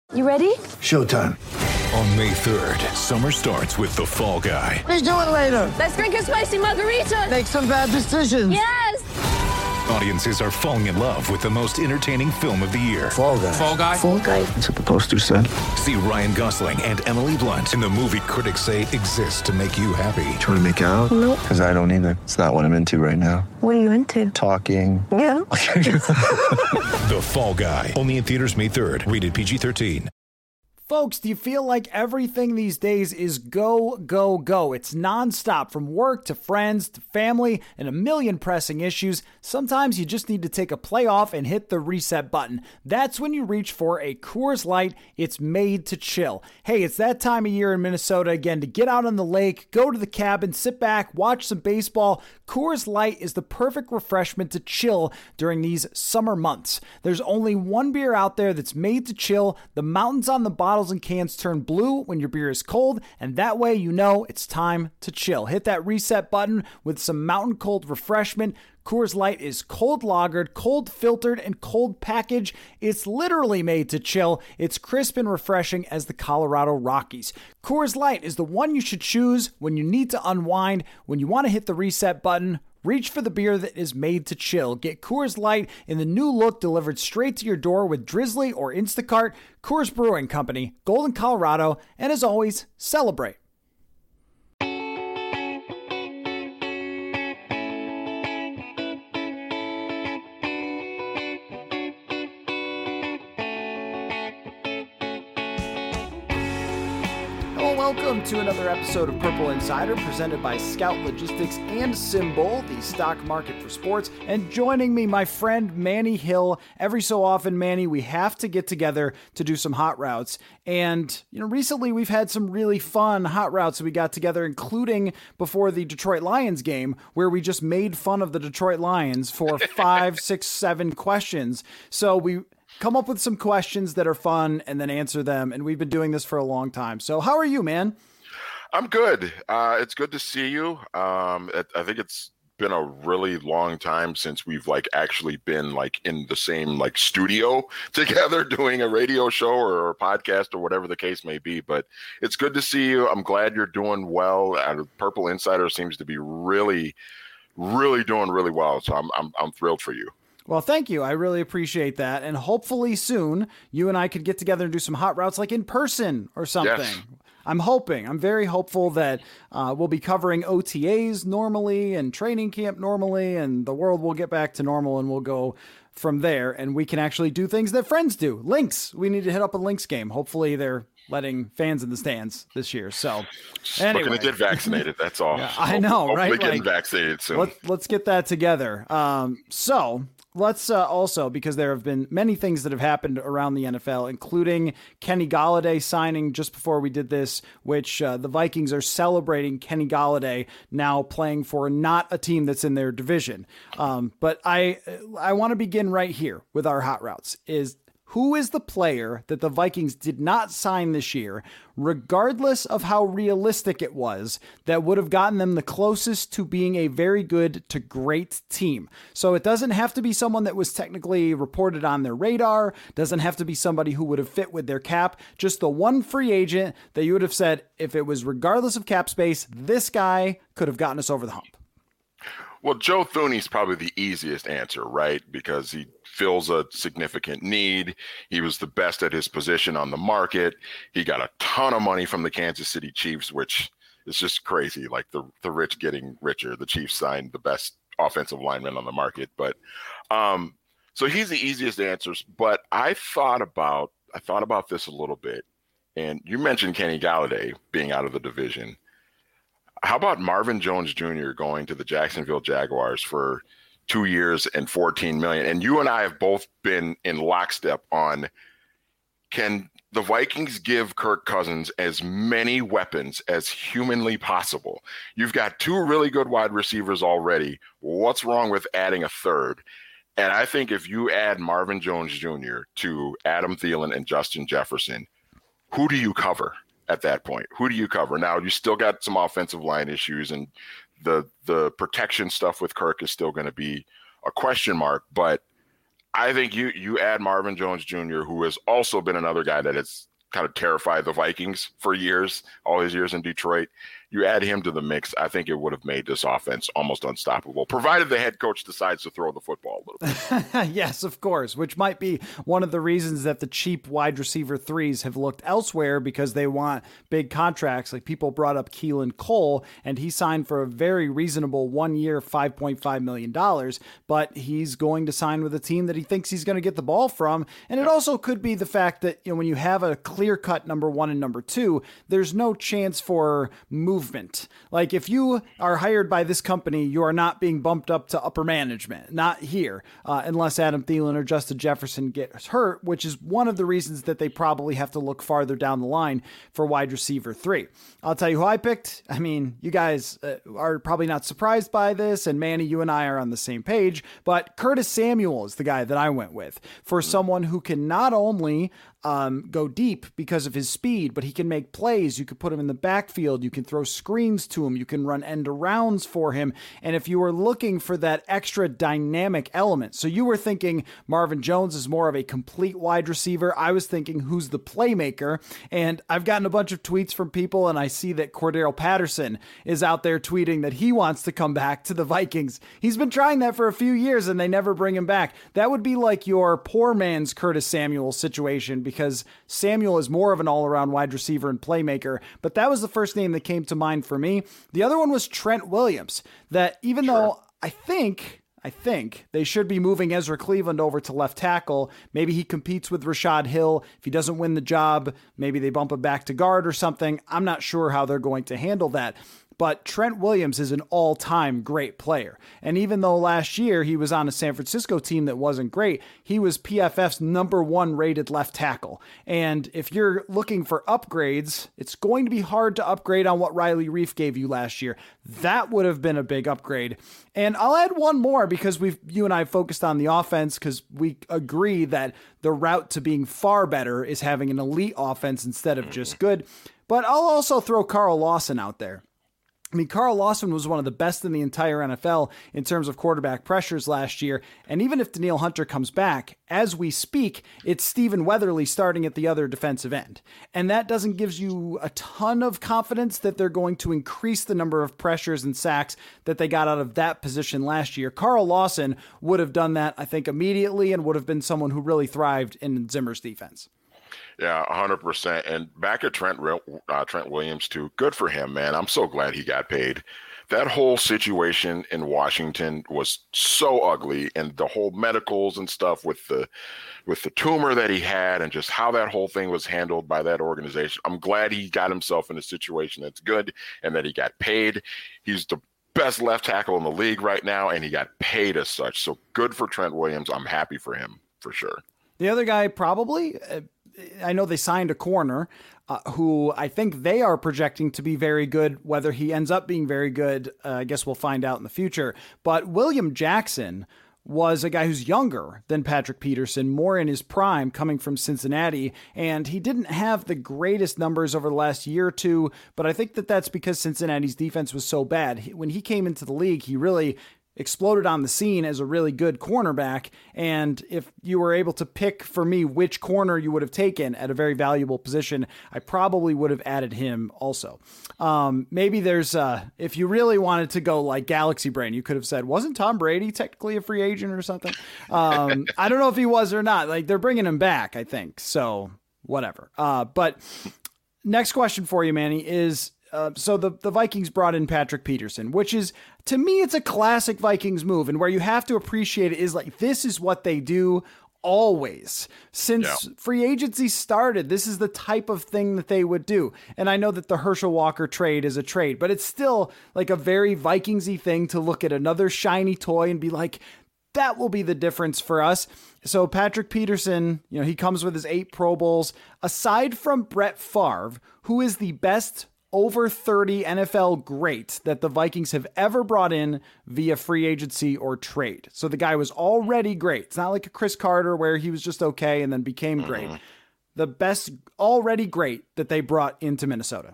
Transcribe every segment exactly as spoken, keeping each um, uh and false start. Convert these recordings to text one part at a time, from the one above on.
You ready? Showtime. On May third, summer starts with The Fall Guy. Let's do it later. Let's drink a spicy margarita. Make some bad decisions. Yes! Audiences are falling in love with the most entertaining film of the year. Fall Guy. Fall Guy. Fall Guy. That's what the poster said. See Ryan Gosling and Emily Blunt in the movie critics say exists to make you happy. Trying to make it out? Nope. Because I don't either. It's not what I'm into right now. What are you into? Talking. Yeah. The Fall Guy. Only in theaters May third. Rated P G thirteen. Folks, do you feel like everything these days is go, go, go? It's nonstop from work to friends to family and a million pressing issues. Sometimes you just need to take a play off and hit the reset button. That's when you reach for a Coors Light. It's made to chill. Hey, it's that time of year in Minnesota again to get out on the lake, go to the cabin, sit back, watch some baseball. Coors Light is the perfect refreshment to chill during these summer months. There's only one beer out there that's made to chill. The mountains on the bottle and cans turn blue when your beer is cold, and that way you know it's time to chill. Hit that reset button with some mountain cold refreshment. Coors Light is cold lagered, cold filtered, and cold packaged. It's literally made to chill. It's crisp and refreshing as the Colorado Rockies. Coors Light is the one you should choose when you need to unwind, when you want to hit the reset button. Reach for the beer that is made to chill. Get Coors Light in the new look delivered straight to your door with Drizzly or Instacart. Coors Brewing Company, Golden, Colorado, and as always, celebrate. Welcome to another episode of Purple Insider presented by Scout Logistics and Symbol, the stock market for sports. And joining me, my friend Manny Hill. Every so often, Manny, we have to get together to do some hot routes. And, you know, recently we've had some really fun hot routes that we got together, including before the Detroit Lions game, where we just made fun of the Detroit Lions for five, six, seven questions. So we come up with some questions that are fun and then answer them. And we've been doing this for a long time. So how are you, man? I'm good. Uh, it's good to see you. Um, it, I think it's been a really long time since we've like actually been like in the same like studio together doing a radio show or a podcast or whatever the case may be. But it's good to see you. I'm glad you're doing well. Uh, Purple Insider seems to be really, really doing really well. So I'm I'm I'm thrilled for you. Well, thank you. I really appreciate that. And hopefully soon you and I could get together and do some hot routes like in person or something. Yes. I'm hoping. I'm very hopeful that uh, we'll be covering O T As normally and training camp normally, and the world will get back to normal and we'll go from there. And we can actually do things that friends do. Lynx. We need to hit up a Lynx game. Hopefully they're letting fans in the stands this year. So anyway. Looking to get vaccinated. That's all. Yeah, I know, hopefully right? Getting like, vaccinated soon. Let, let's get that together. Um, so let's uh, also, because there have been many things that have happened around the N F L, including Kenny Golladay signing just before we did this, which uh, the Vikings are celebrating Kenny Golladay now playing for not a team that's in their division. Um, but I, I want to begin right here with our hot routes is who is the player that the Vikings did not sign this year, regardless of how realistic it was, that would have gotten them the closest to being a very good to great team? So it doesn't have to be someone that was technically reported on their radar, doesn't have to be somebody who would have fit with their cap, just the one free agent that you would have said, if it was regardless of cap space, this guy could have gotten us over the hump. Well, Joe Thuney's probably the easiest answer, right? Because he fills a significant need. He was the best at his position on the market. He got a ton of money from the Kansas City Chiefs, which is just crazy. Like the, the rich getting richer. The Chiefs signed the best offensive lineman on the market. But um, so he's the easiest answers. But I thought about I thought about this a little bit. And you mentioned Kenny Golladay being out of the division. How about Marvin Jones Junior going to the Jacksonville Jaguars for two years and fourteen million dollars? And you and I have both been in lockstep on, can the Vikings give Kirk Cousins as many weapons as humanly possible? You've got two really good wide receivers already. What's wrong with adding a third? And I think if you add Marvin Jones Junior to Adam Thielen and Justin Jefferson, who do you cover? At that point, who do you cover? Now, you still got some offensive line issues, and the the protection stuff with Kirk is still going to be a question mark. But I think you you add Marvin Jones Junior, who has also been another guy that has kind of terrified the Vikings for years, all his years in Detroit. You add him to the mix, I think it would have made this offense almost unstoppable, provided the head coach decides to throw the football a little bit. Yes, of course, which might be one of the reasons that the cheap wide receiver threes have looked elsewhere, because they want big contracts. Like, people brought up Keelan Cole, and he signed for a very reasonable one-year, five point five million dollars, but he's going to sign with a team that he thinks he's going to get the ball from. And it also could be the fact that, you know, when you have a clear-cut number one and number two, there's no chance for movement. Like, if you are hired by this company, you are not being bumped up to upper management, not here, uh, unless Adam Thielen or Justin Jefferson gets hurt, which is one of the reasons that they probably have to look farther down the line for wide receiver three. I'll tell you who I picked. I mean, you guys uh, are probably not surprised by this, and Manny, you and I are on the same page, but Curtis Samuel is the guy that I went with for someone who can not only Um, go deep because of his speed, but he can make plays. You could put him in the backfield. You can throw screens to him. You can run end arounds for him. And if you were looking for that extra dynamic element, so you were thinking Marvin Jones is more of a complete wide receiver, I was thinking who's the playmaker. And I've gotten a bunch of tweets from people, and I see that Cordero Patterson is out there tweeting that he wants to come back to the Vikings. He's been trying that for a few years and they never bring him back. That would be like your poor man's Curtis Samuel situation, because Samuel is more of an all-around wide receiver and playmaker, but that was the first name that came to mind for me. The other one was Trent Williams, that even sure. though I think, I think they should be moving Ezra Cleveland over to left tackle, maybe he competes with Rashad Hill. If he doesn't win the job, maybe they bump him back to guard or something. I'm not sure how they're going to handle that. But Trent Williams is an all-time great player. And even though last year he was on a San Francisco team that wasn't great, he was P F F's number one rated left tackle. And if you're looking for upgrades, it's going to be hard to upgrade on what Riley Reiff gave you last year. That would have been a big upgrade. And I'll add one more, because we've you and I focused on the offense, because we agree that the route to being far better is having an elite offense instead of just good. But I'll also throw Carl Lawson out there. I mean, Carl Lawson was one of the best in the entire N F L in terms of quarterback pressures last year. And even if Danielle Hunter comes back, as we speak, it's Stephen Weatherly starting at the other defensive end. And that doesn't give you a ton of confidence that they're going to increase the number of pressures and sacks that they got out of that position last year. Carl Lawson would have done that, I think, immediately, and would have been someone who really thrived in Zimmer's defense. Yeah, one hundred percent. And back at Trent uh, Trent Williams, too. Good for him, man. I'm so glad he got paid. That whole situation in Washington was so ugly, and the whole medicals and stuff with the with the tumor that he had, and just how that whole thing was handled by that organization. I'm glad he got himself in a situation that's good and that he got paid. He's the best left tackle in the league right now, and he got paid as such. So good for Trent Williams. I'm happy for him, for sure. The other guy probably... Uh, I know they signed a corner uh, who I think they are projecting to be very good. Whether he ends up being very good, uh, I guess we'll find out in the future. But William Jackson was a guy who's younger than Patrick Peterson, more in his prime, coming from Cincinnati, and he didn't have the greatest numbers over the last year or two, but I think that that's because Cincinnati's defense was so bad. When he came into the league, he really exploded on the scene as a really good cornerback. And if you were able to pick for me which corner you would have taken at a very valuable position, I probably would have added him also. Um, maybe there's, uh, if you really wanted to go like Galaxy Brain, you could have said, wasn't Tom Brady technically a free agent or something? Um, I don't know if he was or not. Like, they're bringing him back, I think. So whatever. Uh, but next question for you, Manny, is, Uh, so the, the Vikings brought in Patrick Peterson, which is, to me, it's a classic Vikings move. And where you have to appreciate it is, like, this is what they do always. Since yeah. free agency started, this is the type of thing that they would do. And I know that the Herschel Walker trade is a trade, but it's still like a very Vikingsy thing to look at another shiny toy and be like, that will be the difference for us. So Patrick Peterson, you know, he comes with his eight Pro Bowls. Aside from Brett Favre, who is the best over thirty N F L great that the Vikings have ever brought in via free agency or trade. So the guy was already great. It's not like a Chris Carter where he was just okay and then became great. Mm-hmm. The best already great that they brought into Minnesota.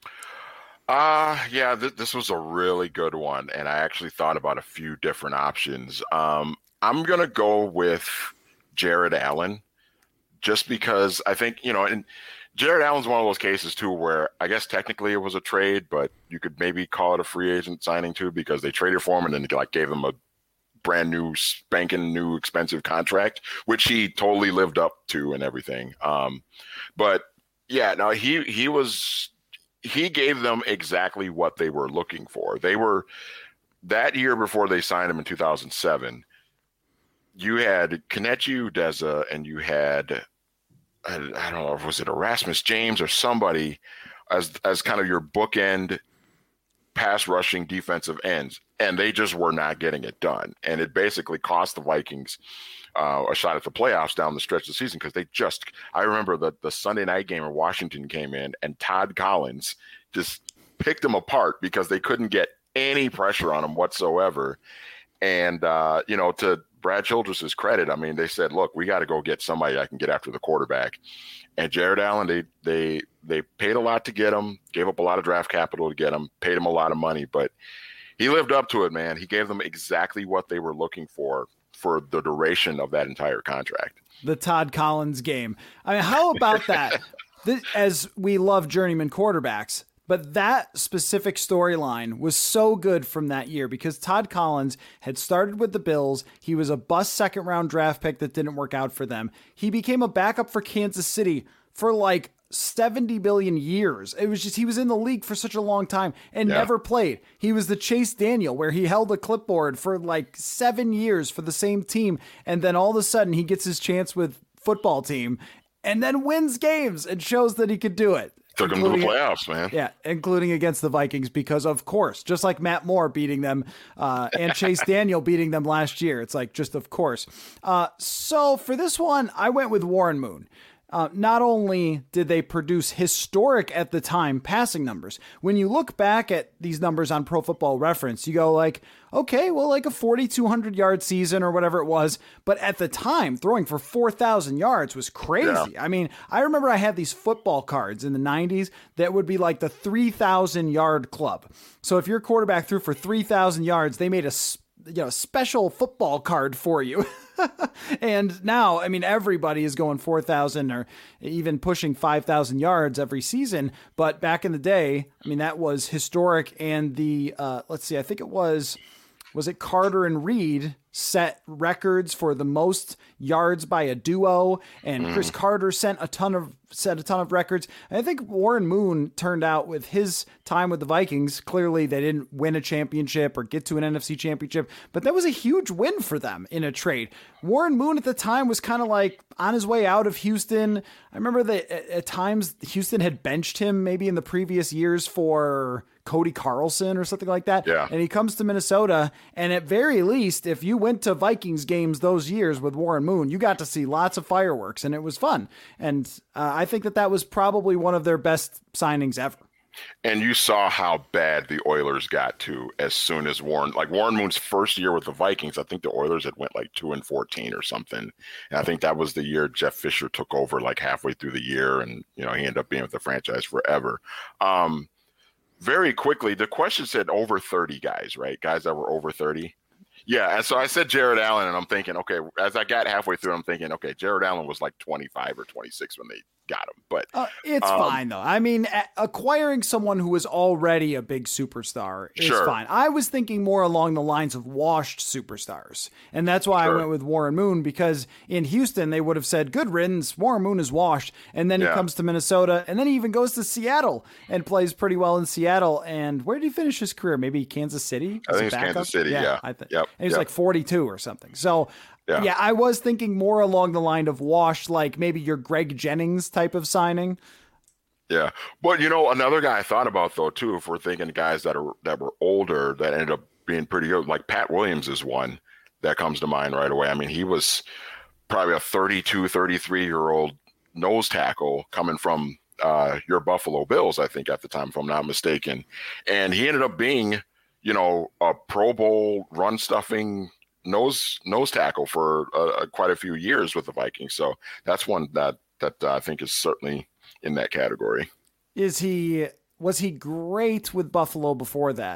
Uh, yeah, th- this was a really good one. And I actually thought about a few different options. Um, I'm going to go with Jared Allen, just because I think, you know, and Jared Allen's one of those cases too, where I guess technically it was a trade, but you could maybe call it a free agent signing too, because they traded for him and then like gave him a brand new spanking new expensive contract, which he totally lived up to and everything. Um, but yeah, no, he, he was, he gave them exactly what they were looking for. They were that year before they signed him in two thousand seven. You had Kelechi Udeze and you had, I, I don't know, was it Erasmus James or somebody as, as kind of your bookend pass rushing defensive ends, and they just were not getting it done. And it basically cost the Vikings uh, a shot at the playoffs down the stretch of the season, because they just, I remember the, the Sunday night game where Washington came in and Todd Collins just picked them apart because they couldn't get any pressure on him whatsoever. And, uh, you know, to Brad Childress's credit, I mean, they said, look, we got to go get somebody that can get after the quarterback. And Jared Allen, they they they paid a lot to get him, gave up a lot of draft capital to get him, paid him a lot of money, but he lived up to it, man. He gave them exactly what they were looking for for the duration of that entire contract. The Todd Collins game. I mean, how about that? This, as we love journeyman quarterbacks, but that specific storyline was so good from that year because Todd Collins had started with the Bills. He was a bust second round draft pick that didn't work out for them. He became a backup for Kansas City for like seventy billion years. It was just, he was in the league for such a long time and yeah. never played. He was the Chase Daniel where he held a clipboard for like seven years for the same team. And then all of a sudden he gets his chance with football team and then wins games and shows that he could do it. Took them to the playoffs, man. Yeah, including against the Vikings because, of course, just like Matt Moore beating them uh, and Chase Daniel beating them last year. It's like, just of course. Uh, so for this one, I went with Warren Moon. Uh, not only did they produce historic at the time passing numbers, when you look back at these numbers on Pro Football Reference, you go like, okay, well, like a forty-two hundred yard season or whatever it was. But at the time, throwing for four thousand yards was crazy. Yeah. I mean, I remember I had these football cards in the nineties that would be like the three thousand yard club. So if your quarterback threw for three thousand yards, they made a you know special football card for you. And now, I mean, everybody is going four thousand or even pushing five thousand yards every season. But back in the day, I mean, that was historic. And the, uh, let's see, I think it was, was it Carter and Reed set records for the most yards by a duo. And Chris Carter sent a ton of, set a ton of records. And I think Warren Moon turned out with his time with the Vikings. Clearly they didn't win a championship or get to an N F C championship, but that was a huge win for them in a trade. Warren Moon at the time was kind of like on his way out of Houston. I remember that at, at times Houston had benched him maybe in the previous years for Cody Carlson or something like that. Yeah. And he comes to Minnesota. And at very least, if you went to Vikings games those years with Warren Moon, you got to see lots of fireworks and it was fun. And uh, I think that that was probably one of their best signings ever. And you saw how bad the Oilers got to as soon as Warren, like Warren Moon's first year with the Vikings, I think the Oilers had went like two and fourteen or something. And I think that was the year Jeff Fisher took over like halfway through the year. And, you know, he ended up being with the franchise forever. Um, very quickly, the question said over thirty guys, right? Guys that were over thirty. Yeah. And so I said Jared Allen, and I'm thinking, okay, as I got halfway through, I'm thinking, okay, Jared Allen was like twenty-five or twenty-six when they got him. But uh, it's um, fine, though. I mean, a- acquiring someone who was already a big superstar is sure. fine. I was thinking more along the lines of washed superstars. And that's why sure. I went with Warren Moon, because in Houston, they would have said, good riddance, Warren Moon is washed. And then yeah. he comes to Minnesota, and then he even goes to Seattle and plays pretty well in Seattle. And where did he finish his career? Maybe Kansas City? I think it's Kansas City, yeah. yeah. I think. Yep. And he's yep. like forty-two or something. So Yeah. yeah, I was thinking more along the line of washed, like maybe your Greg Jennings type of signing. Yeah. But, you know, another guy I thought about, though, too, if we're thinking guys that are that were older that ended up being pretty good, like Pat Williams is one that comes to mind right away. I mean, he was probably a thirty-two, thirty-three-year-old nose tackle coming from uh, your Buffalo Bills, I think, at the time, if I'm not mistaken. And he ended up being, you know, a Pro Bowl run-stuffing nose nose tackle for uh, quite a few years with the Vikings. So that's one that that uh, I think is certainly in that category. Is he was he great with Buffalo before that?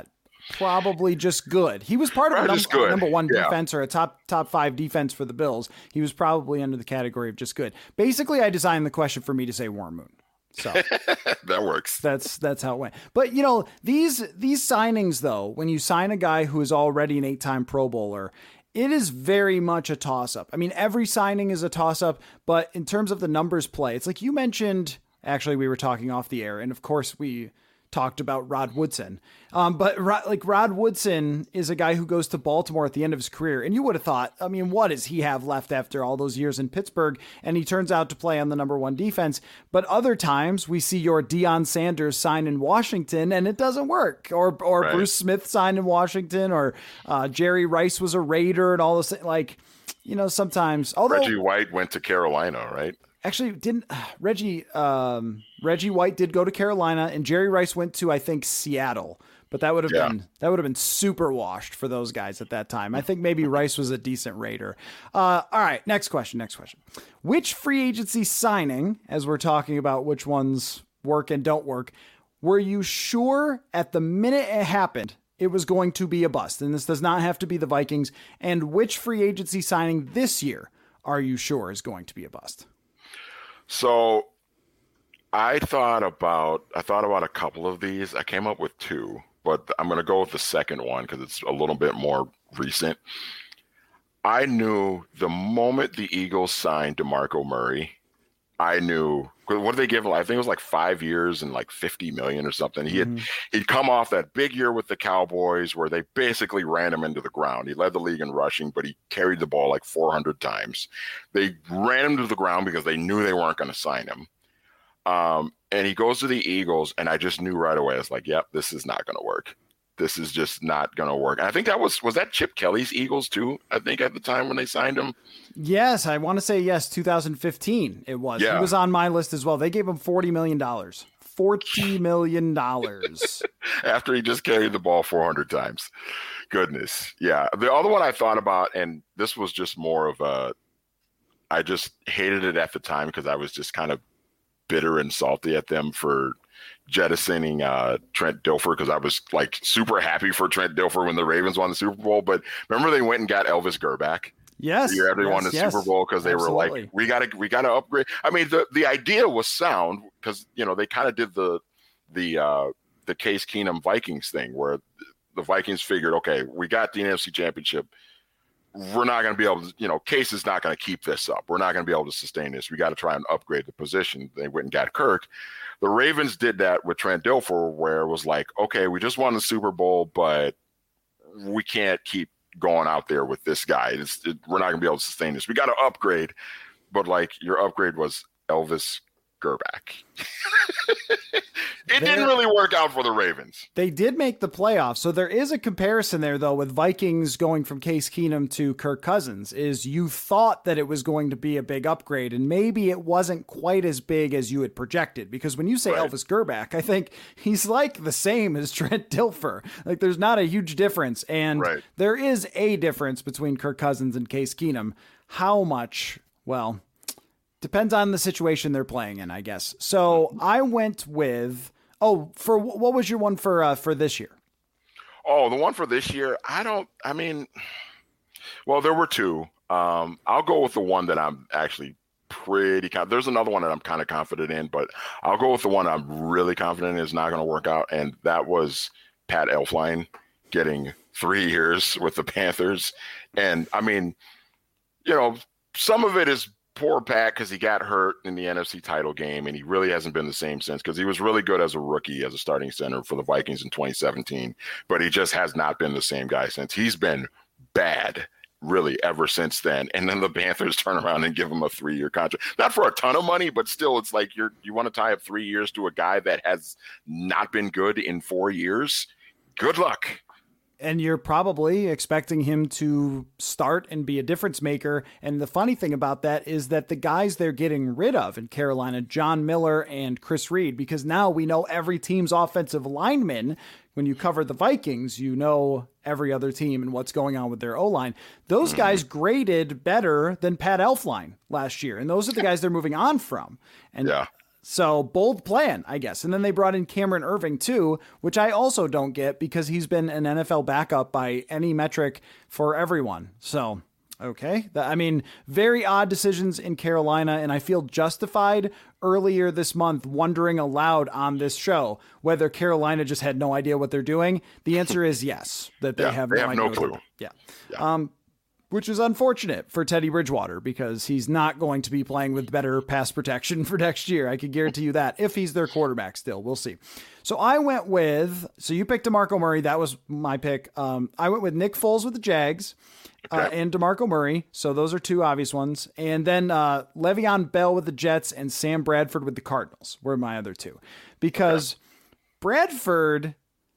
probably just good. He was part of a Probably num- just good. number one Yeah. defense or a top top five defense for the Bills. He was probably under the category of just good. Basically, I designed the question for me to say Warren Moon. So That works. that's that's how it went. But you know, these these signings though, when you sign a guy who is already an eight-time Pro Bowler, it is very much a toss-up. I mean, every signing is a toss-up, but in terms of the numbers play, it's like you mentioned, actually we were talking off the air, and of course we talked about Rod Woodson. Um, but Rod, like Rod Woodson is a guy who goes to Baltimore at the end of his career. And you would have thought, I mean, what does he have left after all those years in Pittsburgh? And he turns out to play on the number one defense. But other times we see your Deion Sanders sign in Washington and it doesn't work. Or, or Right. Bruce Smith signed in Washington, or uh, Jerry Rice was a Raider and all this. Like, you know, sometimes, although Reggie White went to Carolina, right? Actually, didn't uh, Reggie um, Reggie White did go to Carolina, and Jerry Rice went to, I think, Seattle. But that would have Yeah. been that would have been super washed for those guys at that time. I think maybe Rice was a decent Raider. Uh, all right, next question. Next question. Which free agency signing, as we're talking about which ones work and don't work, were you sure at the minute it happened it was going to be a bust? And this does not have to be the Vikings. And which free agency signing this year are you sure is going to be a bust? So I thought about I thought about a couple of these. I came up with two, but I'm going to go with the second one because it's a little bit more recent. I knew the moment the Eagles signed DeMarco Murray, I knew, what did they give him? I think it was like five years and like fifty million or something. He had, he'd come off that big year with the Cowboys where they basically ran him into the ground. He led the league in rushing, but he carried the ball like four hundred times. They ran him to the ground because they knew they weren't going to sign him. Um, and he goes to the Eagles, and I just knew right away, I was like, yep, this is not going to work. This is just not going to work. And I think that was, was that Chip Kelly's Eagles too? I think at the time when they signed him. Yes, I want to say yes, two thousand fifteen it was. Yeah. He was on my list as well. They gave him forty million dollars. forty million dollars. After he just carried the ball four hundred times. Goodness. Yeah. The other one I thought about, and this was just more of a, I just hated it at the time because I was just kind of bitter and salty at them for jettisoning uh, Trent Dilfer, because I was like super happy for Trent Dilfer when the Ravens won the Super Bowl. But remember they went and got Elvis Gerback? Yes. The year after they won yes, the yes. Super Bowl, because they Absolutely. were like, we got to we got to upgrade. I mean, the, the idea was sound because, you know, they kind of did the the uh, the Case Keenum Vikings thing where the Vikings figured, okay, we got the N F C Championship. We're not going to be able to, you know, Case is not going to keep this up. We're not going to be able to sustain this. We got to try and upgrade the position. They went and got Kirk. The Ravens did that with Trent Dilfer, where it was like, okay, we just won the Super Bowl, but we can't keep going out there with this guy. It's, it, we're not going to be able to sustain this. We got to upgrade. But like your upgrade was Elvis Gerback. It There- didn't really work out for the Ravens. They did make the playoffs. So there is a comparison there, though, with Vikings going from Case Keenum to Kirk Cousins, is you thought that it was going to be a big upgrade, and maybe it wasn't quite as big as you had projected. Because when you say Right. Elvis Gerback, I think he's like the same as Trent Dilfer. Like there's not a huge difference. And Right. there is a difference between Kirk Cousins and Case Keenum. How much? Well, depends on the situation they're playing in, I guess. So I went with, oh, for what was your one for uh, for this year? Oh, the one for this year, I don't, I mean, well, there were two. Um, I'll go with the one that I'm actually pretty confident. There's another one that I'm kind of confident in, but I'll go with the one I'm really confident is not going to work out. And that was Pat Elflein getting three years with the Panthers. And I mean, you know, some of it is poor Pat because he got hurt in the N F C title game, and he really hasn't been the same since, because he was really good as a rookie as a starting center for the Vikings in twenty seventeen, but he just has not been the same guy since. He's been bad really ever since then. And then the Panthers turn around and give him a three-year contract, not for a ton of money, but still, it's like you're you want to tie up three years to a guy that has not been good in four years. Good luck. And you're probably expecting him to start and be a difference maker. And the funny thing about that is that the guys they're getting rid of in Carolina, John Miller and Chris Reed, because now we know every team's offensive lineman. When you cover the Vikings, you know every other team and what's going on with their O-line. Those guys graded better than Pat Elflein last year. And those are the guys they're moving on from. And Yeah. So bold plan, I guess. And then they brought in Cameron Irving too, which I also don't get because he's been an N F L backup by any metric for everyone. So, okay. I mean, very odd decisions in Carolina, and I feel justified earlier this month wondering aloud on this show whether Carolina just had no idea what they're doing. The answer is yes, that they yeah, have they no have idea. no clue. Yeah. yeah. Um, which is unfortunate for Teddy Bridgewater because he's not going to be playing with better pass protection for next year. I can guarantee you that if he's their quarterback still. We'll see. So I went with, so you picked DeMarco Murray. That was my pick. Um, I went with Nick Foles with the Jags okay. uh, and DeMarco Murray. So those are two obvious ones. And then uh, Le'Veon Bell with the Jets and Sam Bradford with the Cardinals were my other two. Because okay. Bradford,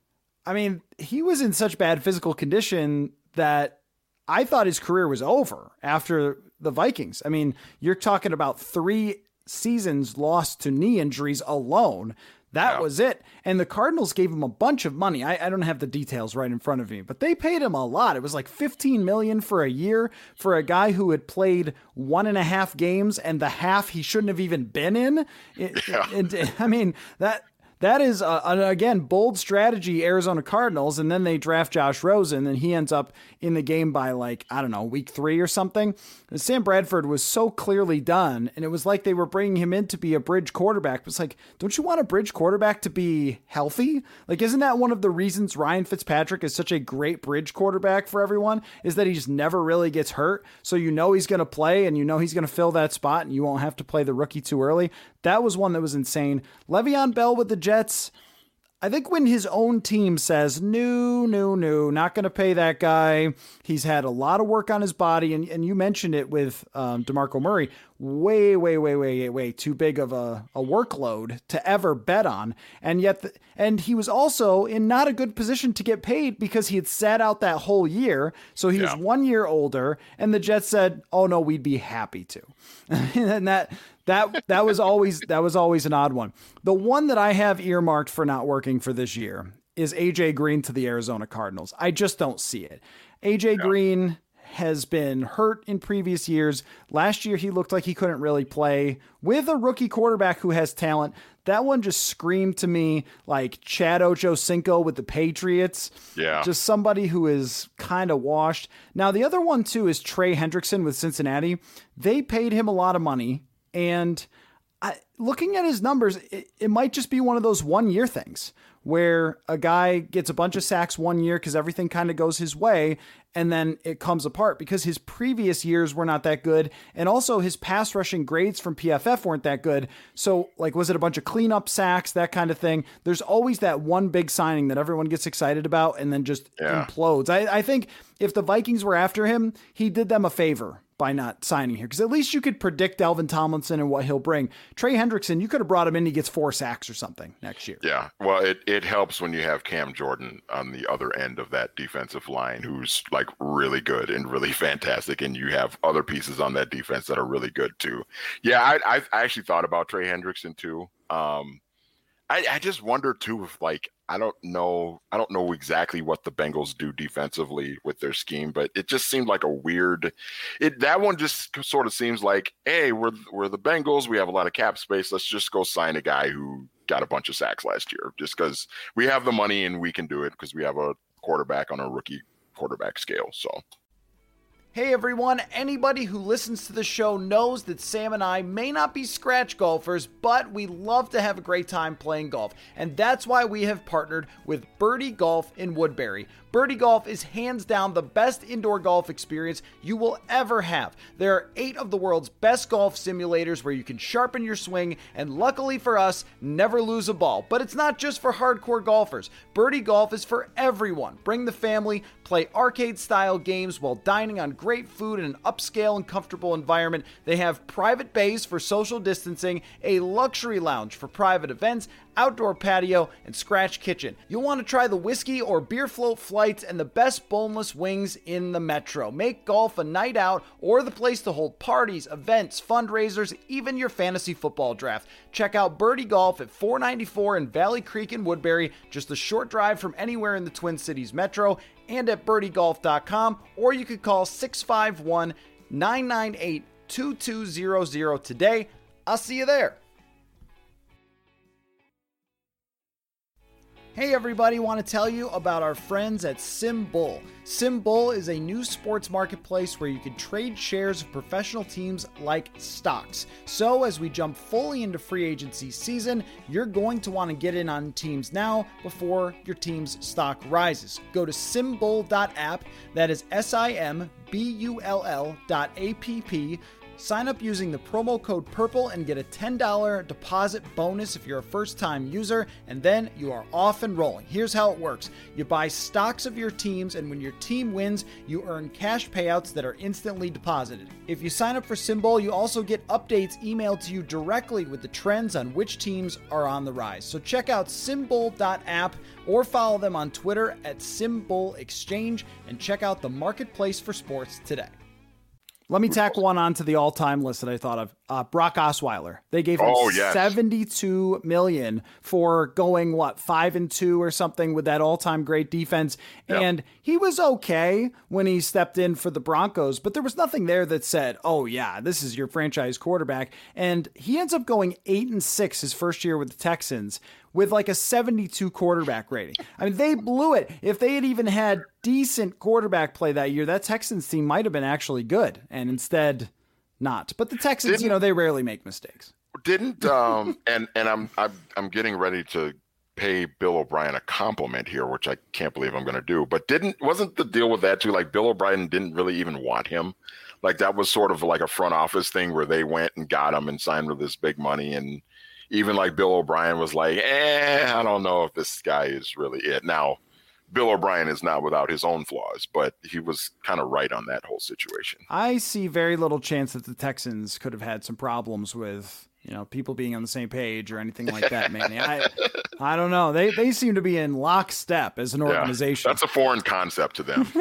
I mean, he was in such bad physical condition that I thought his career was over after the Vikings. I mean, you're talking about three seasons lost to knee injuries alone. That yeah. was it. And the Cardinals gave him a bunch of money. I, I don't have the details right in front of me, but they paid him a lot. It was like fifteen million dollars for a year for a guy who had played one and a half games and the half he shouldn't have even been in. It, yeah. it, it, I mean, that... That is, uh, again, bold strategy, Arizona Cardinals, and then they draft Josh Rosen, and he ends up in the game by, like, I don't know, week three or something. And Sam Bradford was so clearly done, and it was like they were bringing him in to be a bridge quarterback. It's like, don't you want a bridge quarterback to be healthy? Like, isn't that one of the reasons Ryan Fitzpatrick is such a great bridge quarterback for everyone, is that he just never really gets hurt, so you know he's going to play, and you know he's going to fill that spot, and you won't have to play the rookie too early. That was one that was insane. Le'Veon Bell with the Jets. I think when his own team says, no, no, no, not going to pay that guy. He's had a lot of work on his body. And, and you mentioned it with um, DeMarco Murray. Way, way, way, way, way too big of a, a workload to ever bet on. And yet, the, and he was also in not a good position to get paid because he had sat out that whole year. So he yeah. was one year older. And the Jets said, oh no, we'd be happy to. And that, That that was always that was always an odd one. The one that I have earmarked for not working for this year is A J Green to the Arizona Cardinals. I just don't see it. A J yeah. Green has been hurt in previous years. Last year, he looked like he couldn't really play with a rookie quarterback who has talent. That one just screamed to me like Chad Ochocinco with the Patriots. Yeah. Just somebody who is kind of washed. Now, the other one, too, is Trey Hendrickson with Cincinnati. They paid him a lot of money. And I, looking at his numbers, it, it might just be one of those one year things where a guy gets a bunch of sacks one year because everything kind of goes his way. And then it comes apart because his previous years were not that good. And also his pass rushing grades from P F F weren't that good. So like, was it a bunch of cleanup sacks, that kind of thing? There's always that one big signing that everyone gets excited about and then just yeah. implodes. I, I think if the Vikings were after him, he did them a favor by not signing here. Because at least you could predict Alvin Tomlinson and what he'll bring. Trey Hendrickson, you could have brought him in, he gets four sacks or something next year. Yeah, well, it, it helps when you have Cam Jordan on the other end of that defensive line who's like really good and really fantastic, and you have other pieces on that defense that are really good too. Yeah, I, I, I actually thought about Trey Hendrickson too. Um, I, I just wonder too if like, I don't know. I don't know exactly what the Bengals do defensively with their scheme, but it just seemed like a weird. It that one just sort of seems like, hey, we're we're the Bengals. We have a lot of cap space. Let's just go sign a guy who got a bunch of sacks last year, just because we have the money and we can do it because we have a quarterback on a rookie quarterback scale. So. Hey everyone, anybody who listens to the show knows that Sam and I may not be scratch golfers, but we love to have a great time playing golf. And that's why we have partnered with Birdie Golf in Woodbury. Birdie Golf is hands down the best indoor golf experience you will ever have. There are eight of the world's best golf simulators where you can sharpen your swing and, luckily for us, never lose a ball. But it's not just for hardcore golfers. Birdie Golf is for everyone. Bring the family, play arcade-style games while dining on great food in an upscale and comfortable environment. They have private bays for social distancing, a luxury lounge for private events, outdoor patio, and scratch kitchen. You'll want to try the whiskey or beer float flights and the best boneless wings in the metro. Make golf a night out or the place to hold parties, events, fundraisers, even your fantasy football draft. Check out Birdie Golf at four ninety-four in Valley Creek in Woodbury, just a short drive from anywhere in the Twin Cities metro, and at birdie golf dot com, or you could call six five one, nine nine eight, two two zero zero today. I'll see you there. Hey everybody, want to tell you about our friends at SimBull. SimBull is a new sports marketplace where you can trade shares of professional teams like stocks. So as we jump fully into free agency season, you're going to want to get in on teams now before your team's stock rises. Go to simbull dot app, that is S I M B U L L dot A P P. Sign up using the promo code PURPLE and get a ten dollars deposit bonus if you're a first-time user, and then you are off and rolling. Here's how it works. You buy stocks of your teams, and when your team wins, you earn cash payouts that are instantly deposited. If you sign up for SimBull, you also get updates emailed to you directly with the trends on which teams are on the rise. So check out simbull dot app or follow them on Twitter at SimBull Exchange and check out the marketplace for sports today. Let me tack one onto the all-time list that I thought of. Uh, Brock Osweiler. They gave him oh, yes. seventy-two million dollars for going, what, five and two or something with that all-time great defense. Yep. And he was okay when he stepped in for the Broncos, but there was nothing there that said, oh, yeah, this is your franchise quarterback. And he ends up going eight and six his first year with the Texans with like a seventy-two quarterback rating. I mean, they blew it. If they had even had decent quarterback play that year, that Texans team might have been actually good, and instead not. But the Texans, didn't, you know, they rarely make mistakes. Didn't um and and I'm I'm I'm getting ready to pay Bill O'Brien a compliment here, which I can't believe I'm going to do. But didn't wasn't the deal with that too? Like Bill O'Brien didn't really even want him. Like that was sort of like a front office thing where they went and got him and signed with this big money. And even like Bill O'Brien was like, eh, I don't know if this guy is really it. Now, Bill O'Brien is not without his own flaws, but he was kind of right on that whole situation. I see very little chance that the Texans could have had some problems with, you know, people being on the same page or anything like that, Manny. I I don't know. They they seem to be in lockstep as an organization. Yeah, that's a foreign concept to them.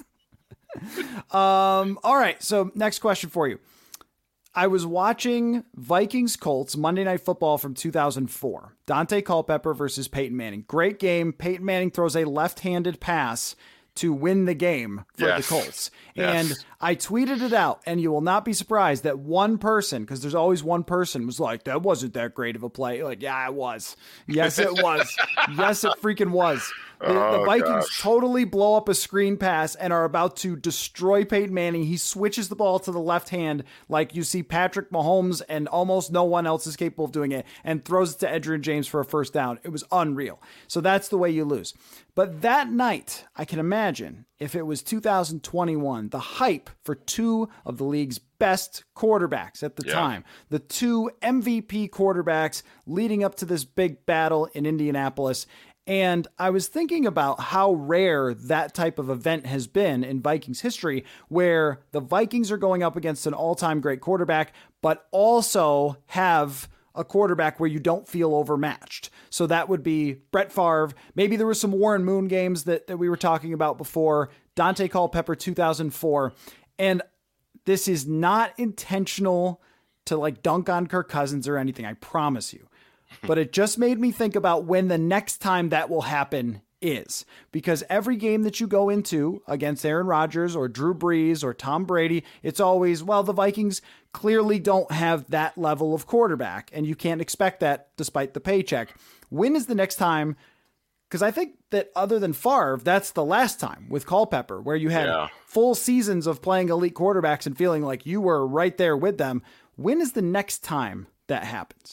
um. All right. So next question for you. I was watching Vikings Colts Monday Night Football from two thousand four. Dante Culpepper versus Peyton Manning. Great game. Peyton Manning throws a left-handed pass to win the game for yes. the Colts. Yes. And I tweeted it out, and you will not be surprised that one person, because there's always one person, was like, that wasn't that great of a play. Like, yeah, it was. Yes, it was. Yes, it freaking was. The, oh, the Vikings gosh. totally blow up a screen pass and are about to destroy Peyton Manning. He switches the ball to the left hand like you see Patrick Mahomes and almost no one else is capable of doing it, and throws it to Edgerrin James for a first down. It was unreal. So that's the way you lose. But that night, I can imagine if it was two thousand twenty-one, the hype for two of the league's best quarterbacks at the yeah. time, the two M V P quarterbacks leading up to this big battle in Indianapolis. And I was thinking about how rare that type of event has been in Vikings history, where the Vikings are going up against an all-time great quarterback, but also have a quarterback where you don't feel overmatched. So that would be Brett Favre. Maybe there were some Warren Moon games that, that we were talking about before. Dante Culpepper, two thousand four. And this is not intentional to like dunk on Kirk Cousins or anything, I promise you. But it just made me think about when the next time that will happen is. Because every game that you go into against Aaron Rodgers or Drew Brees or Tom Brady, it's always, well, the Vikings clearly don't have that level of quarterback, and you can't expect that despite the paycheck. When is the next time? Because I think that other than Favre, that's the last time with Culpepper, where you had yeah. full seasons of playing elite quarterbacks and feeling like you were right there with them. When is the next time that happens?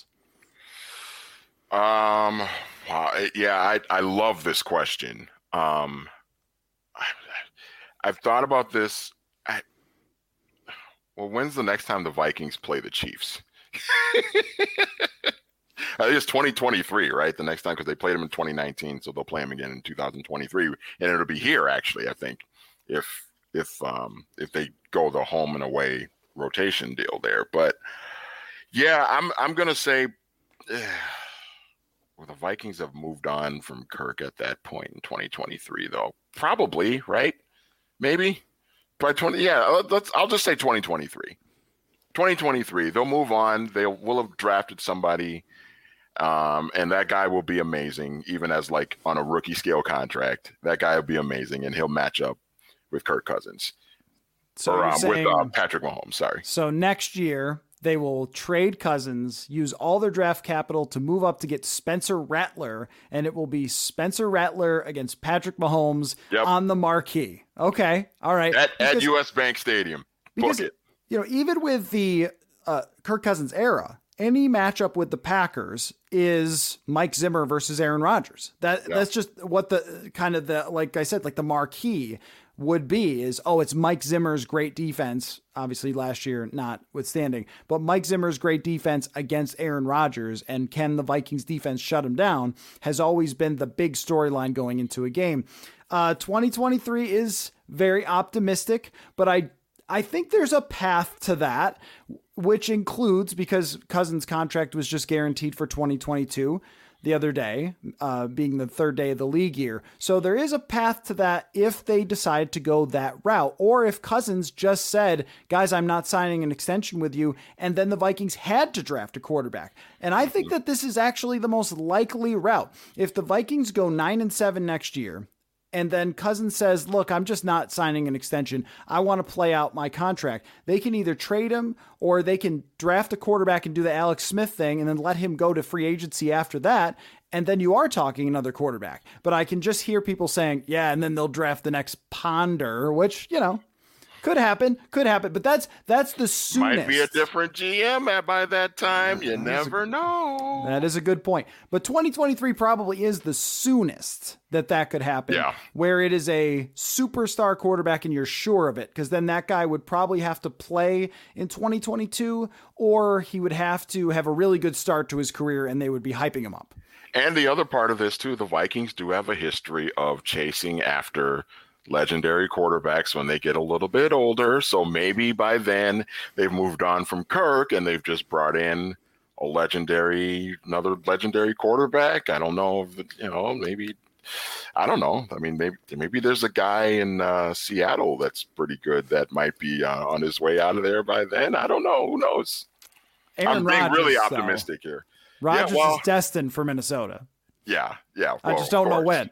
Um, uh, yeah, I, I love this question. Um, I, I've thought about this. I, well, when's the next time the Vikings play the Chiefs? I think it's twenty twenty-three, right? The next time, because they played them in twenty nineteen, so they'll play them again in two thousand twenty-three, and it'll be here actually. I think if if um if they go the home and away rotation deal there, but yeah, I'm I'm gonna say. Uh, Well, the Vikings have moved on from Kirk at that point in twenty twenty-three, though. Probably, right? Maybe by twenty. Yeah, let's. I'll just say twenty twenty-three. twenty twenty-three. They'll move on. They will have drafted somebody, um, and that guy will be amazing, even as like on a rookie scale contract. That guy will be amazing, and he'll match up with Kirk Cousins. So or um, saying, with uh, Patrick Mahomes. Sorry. So next year, they will trade Cousins, use all their draft capital to move up to get Spencer Rattler, and it will be Spencer Rattler against Patrick Mahomes yep. on the marquee. Okay, all right. At, because, at U S Bank Stadium. Because, Book it. You know, even with the uh, Kirk Cousins era, any matchup with the Packers is Mike Zimmer versus Aaron Rodgers. That yeah. That's just what the kind of the, like I said, like the marquee would be is, oh, it's Mike Zimmer's great defense, obviously last year notwithstanding, but Mike Zimmer's great defense against Aaron Rodgers, and can the Vikings defense shut him down, has always been the big storyline going into a game. Uh, twenty twenty-three is very optimistic, but I I think there's a path to that, which includes, because Cousins' contract was just guaranteed for twenty twenty-two the other day, uh, being the third day of the league year. So there is a path to that if they decide to go that route, or if Cousins just said, guys, I'm not signing an extension with you, and then the Vikings had to draft a quarterback. And I think that this is actually the most likely route. If the Vikings go nine and seven next year, and then Cousins says, look, I'm just not signing an extension, I want to play out my contract, they can either trade him or they can draft a quarterback and do the Alex Smith thing and then let him go to free agency after that. And then you are talking another quarterback. But I can just hear people saying, yeah, and then they'll draft the next Ponder, which, you know, could happen, could happen. But that's that's the soonest. Might be a different G M at by that time. You never know. That is a good point. But twenty twenty-three probably is the soonest that that could happen. Yeah. Where it is a superstar quarterback and you're sure of it. Because then that guy would probably have to play in twenty twenty-two, or he would have to have a really good start to his career and they would be hyping him up. And the other part of this, too, the Vikings do have a history of chasing after legendary quarterbacks when they get a little bit older. So maybe by then they've moved on from Kirk and they've just brought in a legendary, another legendary quarterback. I don't know if, you know, maybe, I don't know. I mean, maybe, maybe there's a guy in uh, Seattle that's pretty good that might be uh, on his way out of there by then. I don't know. Who knows? Aaron I'm being Rodgers, really optimistic so. here. Rodgers yeah, well, is destined for Minnesota. Yeah, yeah. I well, just don't know course.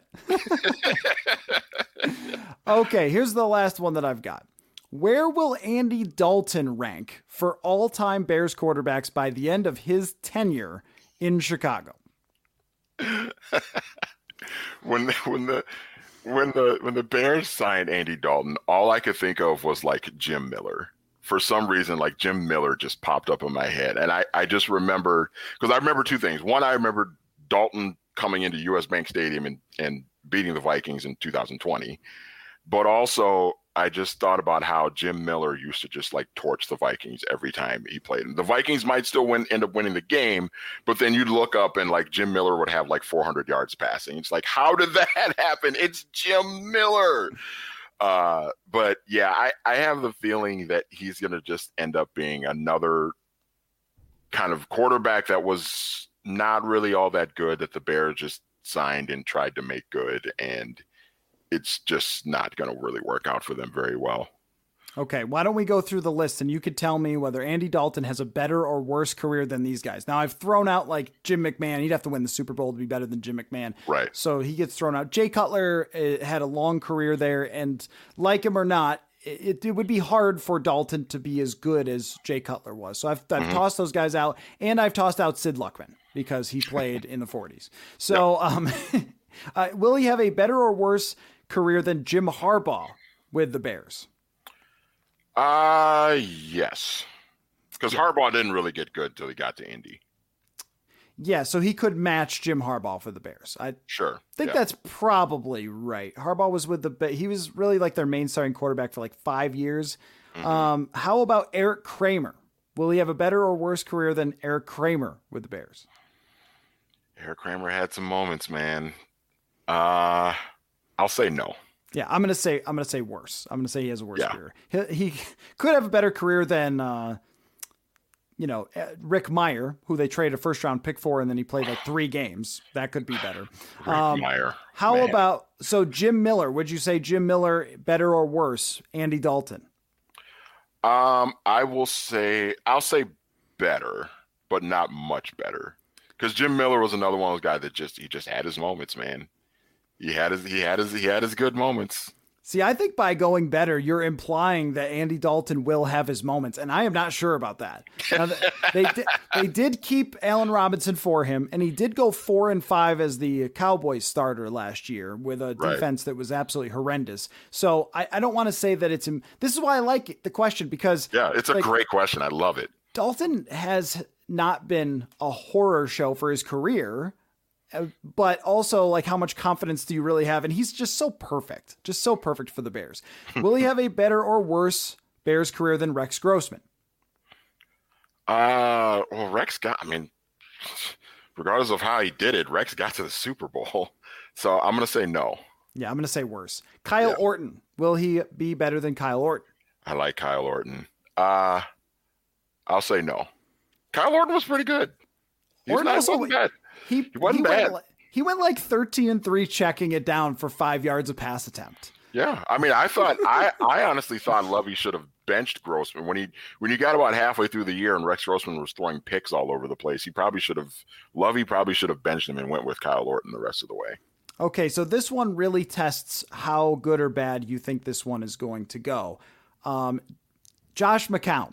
when. Okay, here's the last one that I've got. Where will Andy Dalton rank for all-time Bears quarterbacks by the end of his tenure in Chicago? when when the when the when the Bears signed Andy Dalton, all I could think of was like Jim Miller. For some reason, like Jim Miller just popped up in my head, and I I just remembered, because I remember two things. One, I remember Dalton coming into U S Bank Stadium and, and beating the Vikings in two thousand twenty. But also, I just thought about how Jim Miller used to just like torch the Vikings every time he played. And the Vikings might still win, end up winning the game, but then you'd look up and like Jim Miller would have like four hundred yards passing. It's like, how did that happen? It's Jim Miller. Uh, but yeah, I, I have the feeling that he's going to just end up being another kind of quarterback that was not really all that good, that the Bears just signed and tried to make good, and it's just not going to really work out for them very well. Okay, why don't we go through the list and you could tell me whether Andy Dalton has a better or worse career than these guys. Now, I've thrown out like Jim McMahon. He'd have to win the Super Bowl to be better than Jim McMahon. Right. So he gets thrown out. Jay Cutler uh, had a long career there, and like him or not, it, it would be hard for Dalton to be as good as Jay Cutler was. So I've, I've mm-hmm. tossed those guys out, and I've tossed out Sid Luckman because he played in the forties. So yep. um, uh, will he have a better or worse career than Jim Harbaugh with the Bears? Uh, yes. Because yeah. Harbaugh didn't really get good until he got to Indy. Yeah, so he could match Jim Harbaugh for the Bears. I sure think yeah. that's probably right. Harbaugh was with the he was really like their main starting quarterback for like five years. Mm-hmm. Um, how about Eric Kramer? Will he have a better or worse career than Eric Kramer with the Bears? Eric Kramer had some moments, man. Uh, I'll say no. Yeah, I'm gonna say I'm gonna say worse. I'm gonna say he has a worse yeah. career. He, he could have a better career than uh, you know, Rick Meyer, who they traded a first round pick for, and then he played like three games. That could be better. Rick um, Meyer. How Man. about so Jim Miller? Would you say Jim Miller better or worse? Andy Dalton. Um, I will say I'll say better, but not much better, because Jim Miller was another one of those guys that just he just had his moments, man. He had his he had his he had his good moments. See, I think by going better, you're implying that Andy Dalton will have his moments, and I am not sure about that. Now, they did, they did keep Allen Robinson for him, and he did go four and five as the Cowboys starter last year with a Right. defense that was absolutely horrendous. So I, I don't want to say that it's him. This is why I like the question, because Yeah, it's a like, great question. I love it. Dalton has not been a horror show for his career. But also, like, how much confidence do you really have? And he's just so perfect, just so perfect for the Bears. Will he have a better or worse Bears career than Rex Grossman? Uh, well, Rex got, I mean, regardless of how he did it, Rex got to the Super Bowl. So I'm going to say no. Yeah, I'm going to say worse. Kyle Yeah. Orton, will he be better than Kyle Orton? I like Kyle Orton. Uh, I'll say no. Kyle Orton was pretty good. He was Orton not, also- wasn't bad. He, He wasn't went bad. li- he went like thirteen and three checking it down for five yards of pass attempt. Yeah, I mean, I thought I, I honestly thought Lovey should have benched Grossman when he when he got about halfway through the year and Rex Grossman was throwing picks all over the place. He probably should have Lovey probably should have benched him and went with Kyle Orton the rest of the way. Okay, so this one really tests how good or bad you think this one is going to go. Um, Josh McCown.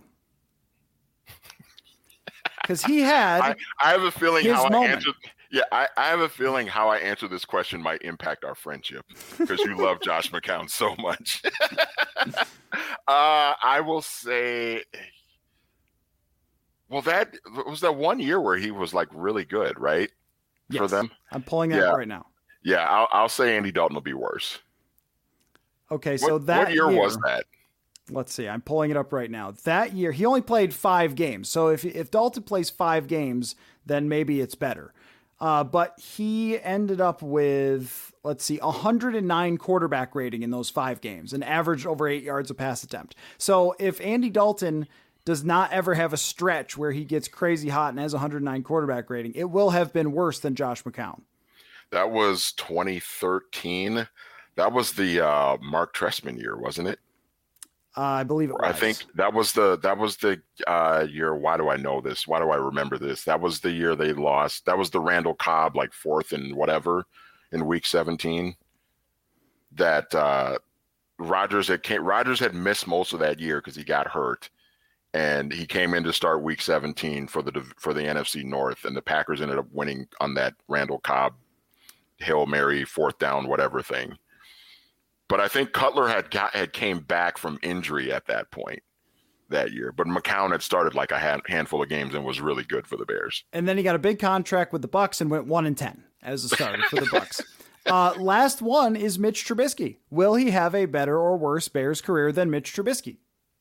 Because he had I, I have a feeling his how moment. I answered. Yeah, I, I have a feeling how I answer this question might impact our friendship because you love Josh McCown so much. uh, I will say, well, that was that one year where he was like really good, right? For Yes. them. I'm pulling that Yeah. up right now. Yeah, I'll, I'll say Andy Dalton will be worse. Okay, so what, that what year, was that? Let's see. I'm pulling it up right now. That year, he only played five games. So if if Dalton plays five games, then maybe it's better. Uh, but he ended up with, let's see, one hundred nine quarterback rating in those five games and averaged over eight yards a pass attempt. So if Andy Dalton does not ever have a stretch where he gets crazy hot and has one hundred nine quarterback rating, it will have been worse than Josh McCown. That was twenty thirteen. That was the uh, Mark Trestman year, wasn't it? Uh, I believe it was. I think that was the that was the uh, year. Why do I know this? Why do I remember this? That was the year they lost. That was the Randall Cobb like fourth and whatever in week seventeen. That uh, Rodgers had came, Rodgers had missed most of that year because he got hurt, and he came in to start week seventeen for the for the N F C North, and the Packers ended up winning on that Randall Cobb Hail Mary fourth down whatever thing. But I think Cutler had got had came back from injury at that point that year. But McCown had started like a hand, handful of games and was really good for the Bears. And then he got a big contract with the Bucks and went one and ten as a starter for the Bucks. Uh, last one is Mitch Trubisky. Will he have a better or worse Bears career than Mitch Trubisky?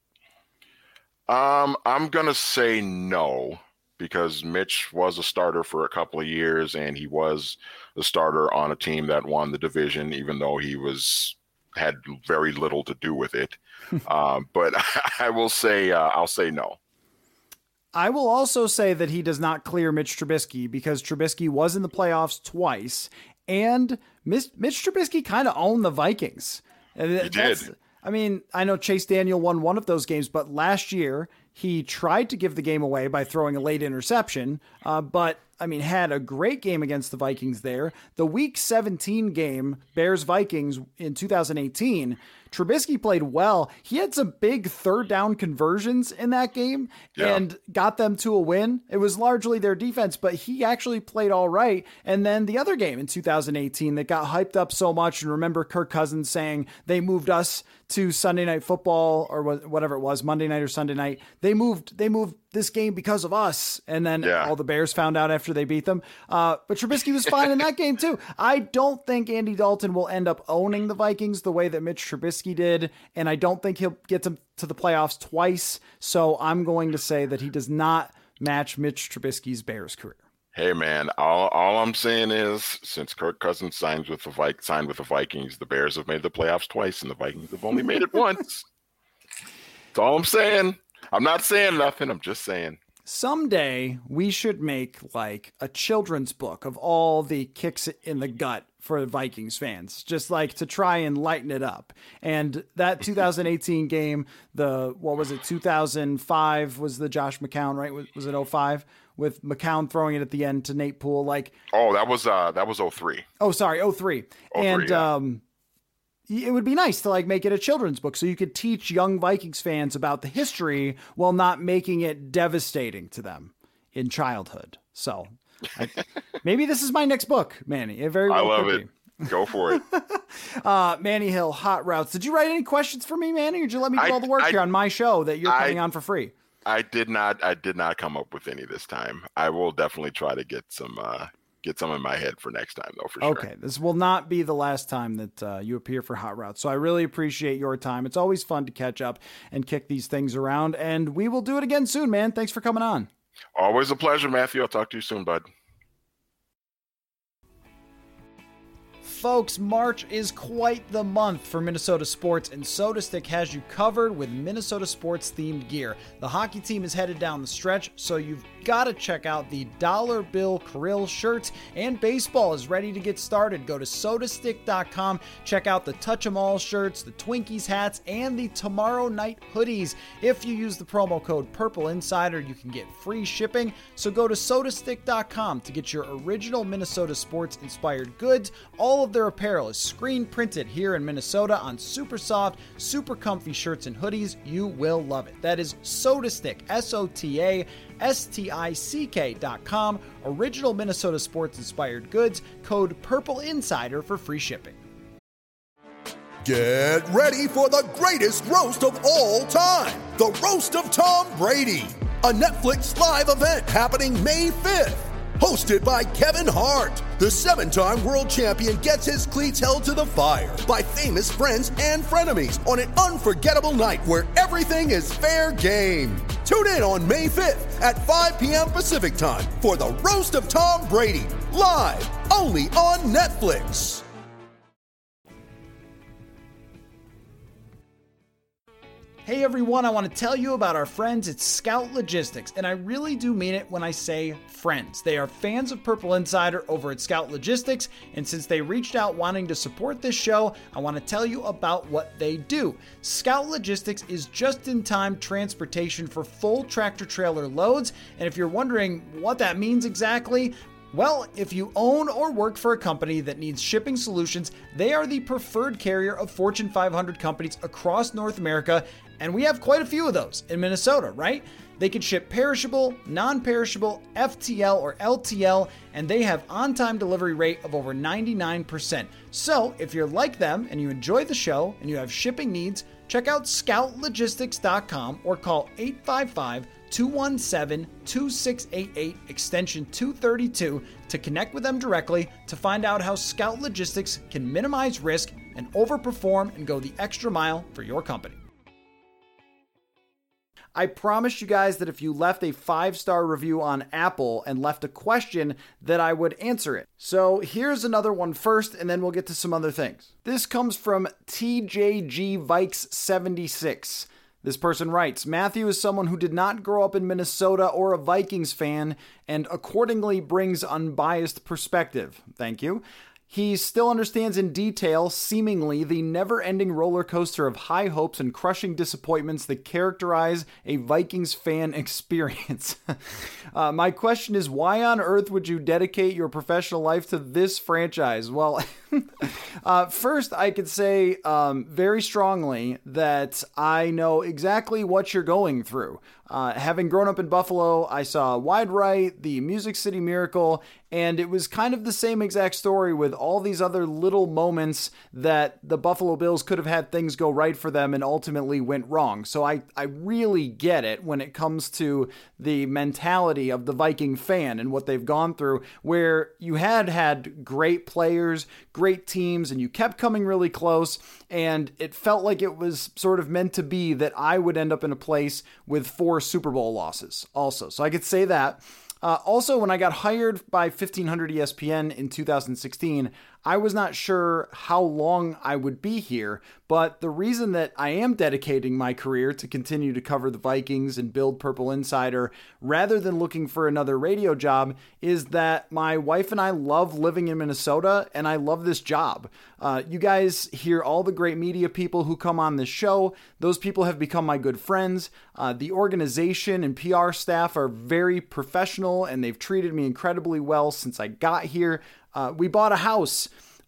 Um, I'm gonna say no because Mitch was a starter for a couple of years and he was a starter on a team that won the division, even though he was. Had very little to do with it. um, but I will say, uh, I'll say no. I will also say that he does not clear Mitch Trubisky because Trubisky was in the playoffs twice and Mitch, Mitch Trubisky kind of owned the Vikings. He did. I mean, I know Chase Daniel won one of those games, but last year he tried to give the game away by throwing a late interception, uh, but I mean, had a great game against the Vikings there. The week seventeen game, Bears-Vikings in two thousand eighteen, Trubisky played well. He had some big third down conversions in that game Yeah. and got them to a win. It was largely their defense, but he actually played all right. And then the other game in two thousand eighteen that got hyped up so much, and remember Kirk Cousins saying they moved us to Sunday Night Football or whatever it was, Monday night or Sunday night. They moved, they moved this game because of us. And then Yeah. all the Bears found out after they beat them. Uh, but Trubisky was fine in that game too. I don't think Andy Dalton will end up owning the Vikings the way that Mitch Trubisky did. And I don't think he'll get them to the playoffs twice. So I'm going to say that he does not match Mitch Trubisky's Bears career. Hey man, all all I'm saying is since Kirk Cousins signs with the Vi- signed with the Vikings, the Bears have made the playoffs twice and the Vikings have only made it once. That's all I'm saying. I'm not saying nothing. I'm just saying. Someday we should make like a children's book of all the kicks in the gut for Vikings fans, just like to try and lighten it up. And that two thousand eighteen game, the, what was it? two thousand five was the Josh McCown, right? Was, was it oh five with McCown throwing it at the end to Nate Poole? Like, Oh, that was uh that was oh three. oh, sorry. oh three. oh three, And, yeah. um, it would be nice to like make it a children's book so you could teach young Vikings fans about the history while not making it devastating to them in childhood. So I, maybe this is my next book, Manny. It very well I love could it. be. Go for it. uh, Manny Hill, Hot Routes. Did you write any questions for me, Manny, or did you let me do I, all the work I, here on my show that you're I, coming on for free? I did not. I did not come up with any this time. I will definitely try to get some uh, get some in my head for next time, though. For sure. Okay, this will not be the last time that uh, you appear for Hot Routes. So I really appreciate your time. It's always fun to catch up and kick these things around, and we will do it again soon, man. Thanks for coming on. Always a pleasure, Matthew. I'll talk to you soon, bud. Folks, March is quite the month for Minnesota sports, and SodaStick has you covered with Minnesota sports-themed gear. The hockey team is headed down the stretch, so you've got to check out the Dollar Bill Krill shirts, and baseball is ready to get started. Go to soda stick dot com, check out the Touch 'em All shirts, the Twinkies hats, and the Tomorrow Night hoodies. If you use the promo code Purple Insider, you can get free shipping, so go to soda stick dot com to get your original Minnesota sports-inspired goods. All of their apparel is screen printed here in Minnesota on super soft, super comfy shirts and hoodies. You will love it. That is SodaStick, S O T A S T I C K dot com. Original Minnesota sports inspired goods. Code Purple Insider for free shipping. Get ready for the greatest roast of all time. The Roast of Tom Brady. A Netflix live event happening May fifth. Hosted by Kevin Hart, the seven-time world champion gets his cleats held to the fire by famous friends and frenemies on an unforgettable night where everything is fair game. Tune in on May fifth at five p.m. Pacific time for the Roast of Tom Brady, live only on Netflix. Hey everyone, I want to tell you about our friends at Scout Logistics, and I really do mean it when I say friends. They are fans of Purple Insider over at Scout Logistics, and since they reached out wanting to support this show, I want to tell you about what they do. Scout Logistics is just-in-time transportation for full tractor-trailer loads, and if you're wondering what that means exactly, well, if you own or work for a company that needs shipping solutions, they are the preferred carrier of Fortune five hundred companies across North America, and we have quite a few of those in Minnesota, right? They can ship perishable, non-perishable, F T L or L T L, and they have on-time delivery rate of over ninety-nine percent. So if you're like them and you enjoy the show and you have shipping needs, check out scout logistics dot com or call eight five five, two one seven, two six eight eight extension two thirty-two to connect with them directly to find out how Scout Logistics can minimize risk and overperform and go the extra mile for your company. I promised you guys that if you left a five-star review on Apple and left a question, that I would answer it. So here's another one first, and then we'll get to some other things. This comes from T J G Vikes seventy-six. This person writes, Matthew is someone who did not grow up in Minnesota or a Vikings fan and accordingly brings unbiased perspective. Thank you. He still understands in detail, seemingly, the never-ending roller coaster of high hopes and crushing disappointments that characterize a Vikings fan experience. uh, my question is, why on earth would you dedicate your professional life to this franchise? Well, uh, first, I could say um, very strongly that I know exactly what you're going through. Uh, having grown up in Buffalo, I saw Wide Right, the Music City Miracle, and it was kind of the same exact story with all these other little moments that the Buffalo Bills could have had things go right for them and ultimately went wrong. So I, I really get it when it comes to the mentality of the Viking fan and what they've gone through, where you had had great players, great teams, and you kept coming really close, and it felt like it was sort of meant to be that I would end up in a place with four Super Bowl losses also. So I could say that. Uh, also, when I got hired by fifteen hundred E S P N in two thousand sixteen, I was not sure how long I would be here, but the reason that I am dedicating my career to continue to cover the Vikings and build Purple Insider rather than looking for another radio job is that my wife and I love living in Minnesota and I love this job. Uh, you guys hear all the great media people who come on this show. Those people have become my good friends. Uh, the organization and P R staff are very professional and they've treated me incredibly well since I got here. Uh, we bought a house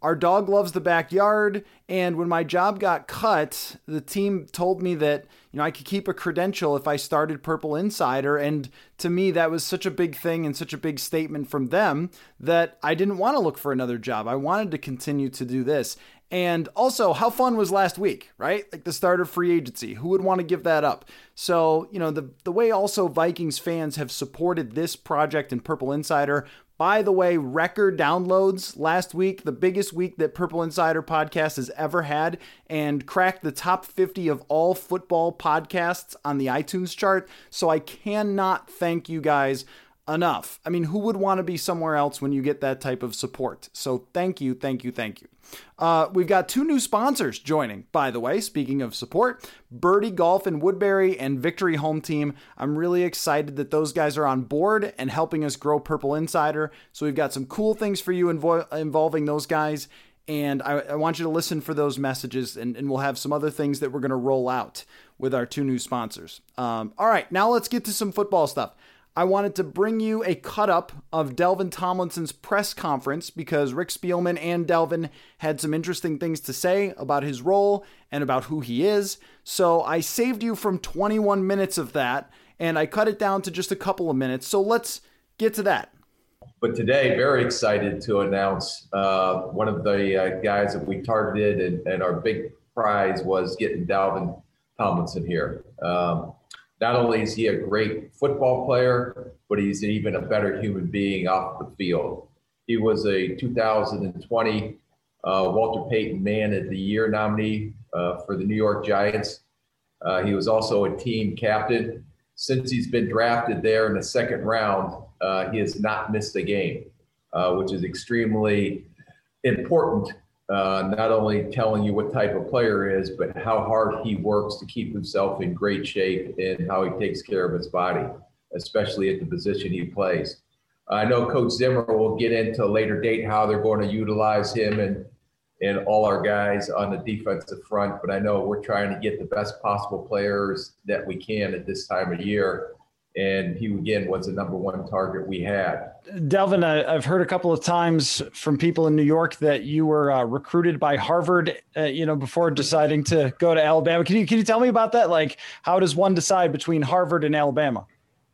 our dog loves the backyard. And when my job got cut, the team told me that, you know, I could keep a credential if I started Purple Insider. And to me, that was such a big thing and such a big statement from them that I didn't want to look for another job. I wanted to continue to do this. And also, how fun was last week, right? Like the start of free agency. Who would want to give that up? So, you know, the, the way also Vikings fans have supported this project in Purple Insider. By the way, record downloads last week, the biggest week that Purple Insider podcast has ever had, and cracked the top fifty of all football podcasts on the iTunes chart. So I cannot thank you guys enough. I mean, who would want to be somewhere else when you get that type of support? So thank you, thank you, thank you. Uh, we've got two new sponsors joining, by the way, speaking of support, Birdie Golf in Woodbury and Victory Home Team. I'm really excited that those guys are on board and helping us grow Purple Insider. So we've got some cool things for you invo- involving those guys. And I, I want you to listen for those messages, and, and we'll have some other things that we're going to roll out with our two new sponsors. Um, all right, now let's get to some football stuff. I wanted to bring you a cut-up of Delvin Tomlinson's press conference because Rick Spielman and Delvin had some interesting things to say about his role and about who he is. So I saved you from twenty-one minutes of that, and I cut it down to just a couple of minutes. So let's get to that. But today, very excited to announce uh, one of the uh, guys that we targeted, and, and our big prize was getting Delvin Tomlinson here. Um, Not only is he a great football player, but he's even a better human being off the field. He was a two thousand twenty uh, Walter Payton Man of the Year nominee uh, for the New York Giants. Uh, he was also a team captain. Since he's been drafted there in the second round, uh, he has not missed a game, uh, which is extremely important. Uh, not only telling you what type of player is, but how hard he works to keep himself in great shape and how he takes care of his body, especially at the position he plays. I know Coach Zimmer will get into a later date how they're going to utilize him and, and all our guys on the defensive front, but I know we're trying to get the best possible players that we can at this time of year. And he, again, was the number one target we had. Delvin, I've heard a couple of times from people in New York that you were uh, recruited by Harvard, uh, you know, before deciding to go to Alabama. Can you, can you tell me about that? Like, how does one decide between Harvard and Alabama?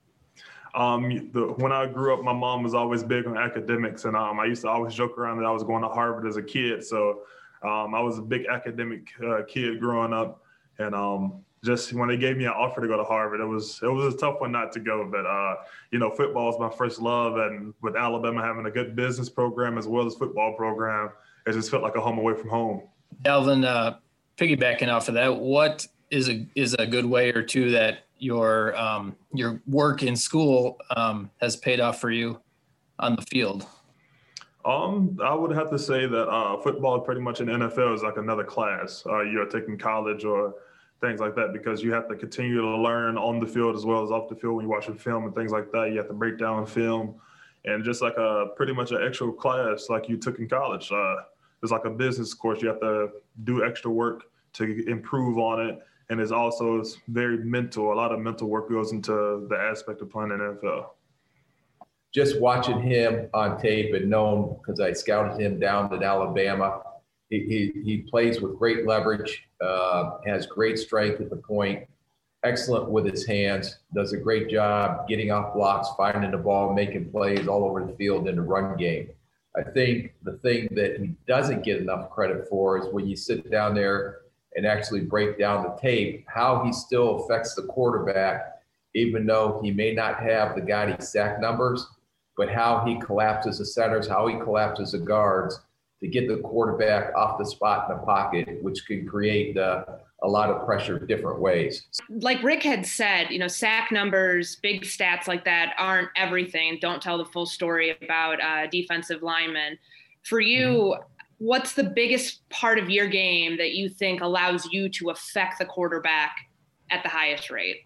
Um, the, when I grew up, my mom was always big on academics, and um, I used to always joke around that I was going to Harvard as a kid. So um, I was a big academic uh, kid growing up, and um, just when they gave me an offer to go to Harvard, it was it was a tough one not to go. But, uh, you know, football is my first love. And with Alabama having a good business program as well as football program, it just felt like a home away from home. Delvin, uh, piggybacking off of that, what is a is a good way or two that your um, your work in school um, has paid off for you on the field? Um, I would have to say that uh, football pretty much in N F L is like another class. Uh, you're taking college or things like that, because you have to continue to learn on the field as well as off the field when you're watching film and things like that. You have to break down film, and just like a pretty much an extra class like you took in college. Uh, it's like a business course. You have to do extra work to improve on it, and it's also it's very mental. A lot of mental work goes into the aspect of playing in the N F L. Just watching him on tape and knowing, because I scouted him down in Alabama, he, he, he plays with great leverage, uh, has great strength at the point, excellent with his hands, does a great job getting off blocks, finding the ball, making plays all over the field in the run game. I think the thing that he doesn't get enough credit for is when you sit down there and actually break down the tape, how he still affects the quarterback, even though he may not have the guiding sack numbers, but how he collapses the centers, how he collapses the guards to get the quarterback off the spot in the pocket, which can create uh, a lot of pressure different ways. Like Rick had said, you know, sack numbers, big stats like that aren't everything. Don't tell the full story about uh, defensive linemen. For you, mm-hmm. what's the biggest part of your game that you think allows you to affect the quarterback at the highest rate?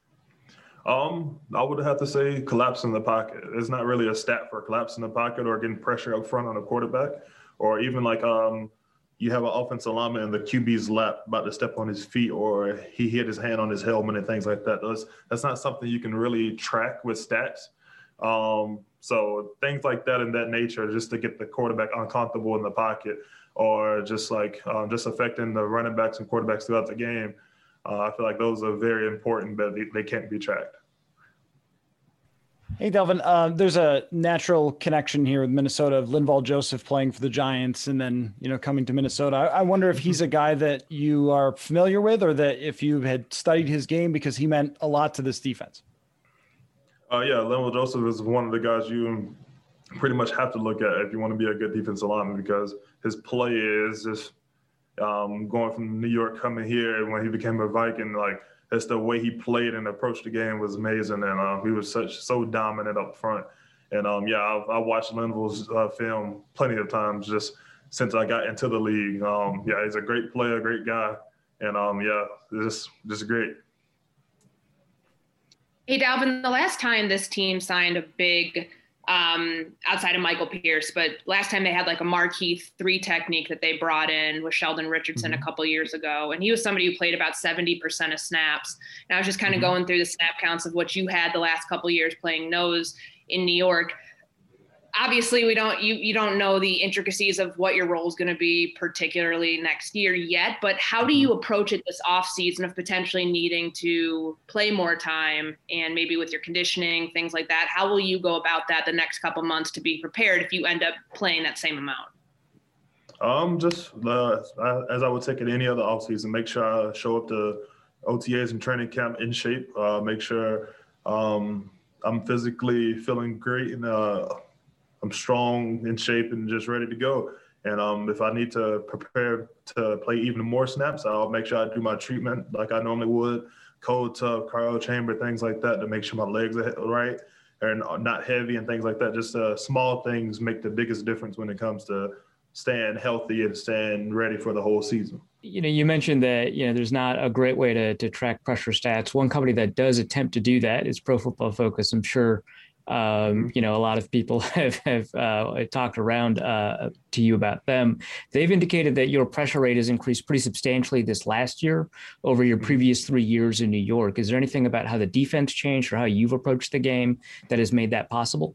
Um, I would have to say collapsing the pocket. It's not really a stat for collapsing the pocket or getting pressure up front on the quarterback, or even like um, you have an offensive lineman in the Q B's lap about to step on his feet, or he hit his hand on his helmet and things like that. That's, that's not something you can really track with stats. Um, So things like that in that nature, just to get the quarterback uncomfortable in the pocket, or just like um, just affecting the running backs and quarterbacks throughout the game. Uh, I feel like those are very important, but they, they can't be tracked. Hey, Delvin, uh, there's a natural connection here with Minnesota of Linval Joseph playing for the Giants and then, you know, coming to Minnesota. I, I wonder if he's a guy that you are familiar with, or that if you had studied his game, because he meant a lot to this defense. Uh, yeah, Linval Joseph is one of the guys you pretty much have to look at if you want to be a good defensive lineman, because his play is just um, going from New York coming here, and when he became a Viking, like, that's the way he played and approached the game was amazing, and uh, he was such so dominant up front. And um, yeah, I've, I watched Linval's uh, film plenty of times just since I got into the league. Um, yeah, he's a great player, great guy, and um, yeah, just just great. Hey, Dalvin, the last time this team signed a big, um, outside of Michael Pierce, but last time they had like a marquee three technique that they brought in was Sheldon Richardson mm-hmm. a couple years ago. And he was somebody who played about seventy percent of snaps. And I was just kind of mm-hmm. going through the snap counts of what you had the last couple of years playing nose in New York. Obviously, we don't you you don't know the intricacies of what your role is going to be, particularly next year yet. But how do you approach it this offseason of potentially needing to play more time and maybe with your conditioning, things like that? How will you go about that the next couple months to be prepared if you end up playing that same amount? Um, just uh, as I would take it any other offseason, make sure I show up to O T As and training camp in shape. Uh, make sure um, I'm physically feeling great and uh, I'm strong, in shape, and just ready to go. And um, if I need to prepare to play even more snaps, I'll make sure I do my treatment like I normally would, cold tub, cryo chamber, things like that, to make sure my legs are right and not heavy and things like that. Just uh, small things make the biggest difference when it comes to staying healthy and staying ready for the whole season. You know, you mentioned that, you know, there's not a great way to, to track pressure stats. One company that does attempt to do that is Pro Football Focus. I'm sure Um, you know, a lot of people have, have uh, talked around uh, to you about them. They've indicated that your pressure rate has increased pretty substantially this last year over your previous three years in New York. Is there anything about how the defense changed or how you've approached the game that has made that possible?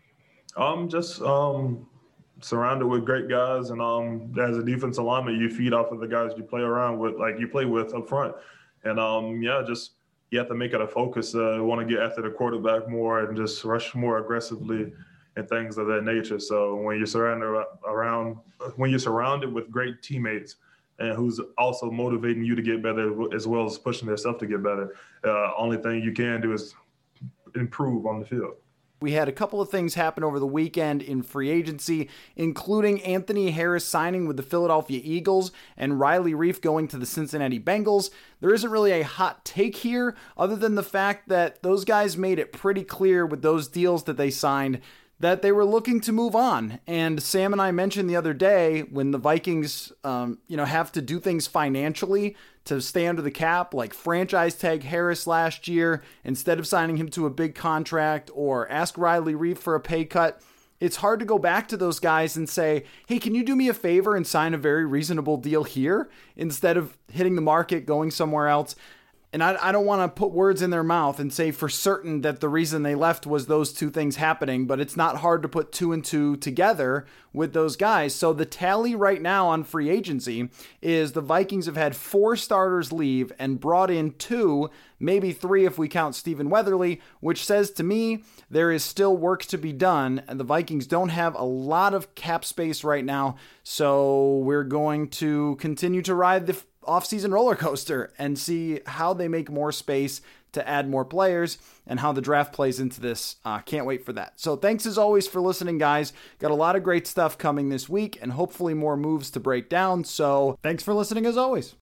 Um, just um, surrounded with great guys. And um, as a defensive lineman, you feed off of the guys you play around with, like you play with up front. And um, yeah, just you have to make it a focus. Uh, want to get after the quarterback more and just rush more aggressively and things of that nature. So when you're surrounded around, when you're surrounded with great teammates and who's also motivating you to get better as well as pushing themselves to get better, uh, only thing you can do is improve on the field. We had a couple of things happen over the weekend in free agency, including Anthony Harris signing with the Philadelphia Eagles and Riley Reiff going to the Cincinnati Bengals. There isn't really a hot take here other than the fact that those guys made it pretty clear with those deals that they signed that they were looking to move on. And Sam and I mentioned the other day when the Vikings, um, you know, have to do things financially to stay under the cap, like franchise tag Harris last year instead of signing him to a big contract, or ask Riley Reiff for a pay cut. It's hard to go back to those guys and say, hey, can you do me a favor and sign a very reasonable deal here instead of hitting the market, going somewhere else. And I, I don't want to put words in their mouth and say for certain that the reason they left was those two things happening, but it's not hard to put two and two together with those guys. So the tally right now on free agency is the Vikings have had four starters leave and brought in two, maybe three if we count Stephen Weatherly, which says to me there is still work to be done. And the Vikings don't have a lot of cap space right now. So we're going to continue to ride the offseason roller coaster and see how they make more space to add more players and how the draft plays into this. Uh, can't wait for that. So thanks as always for listening, guys. Got a lot of great stuff coming this week and hopefully more moves to break down. So thanks for listening as always.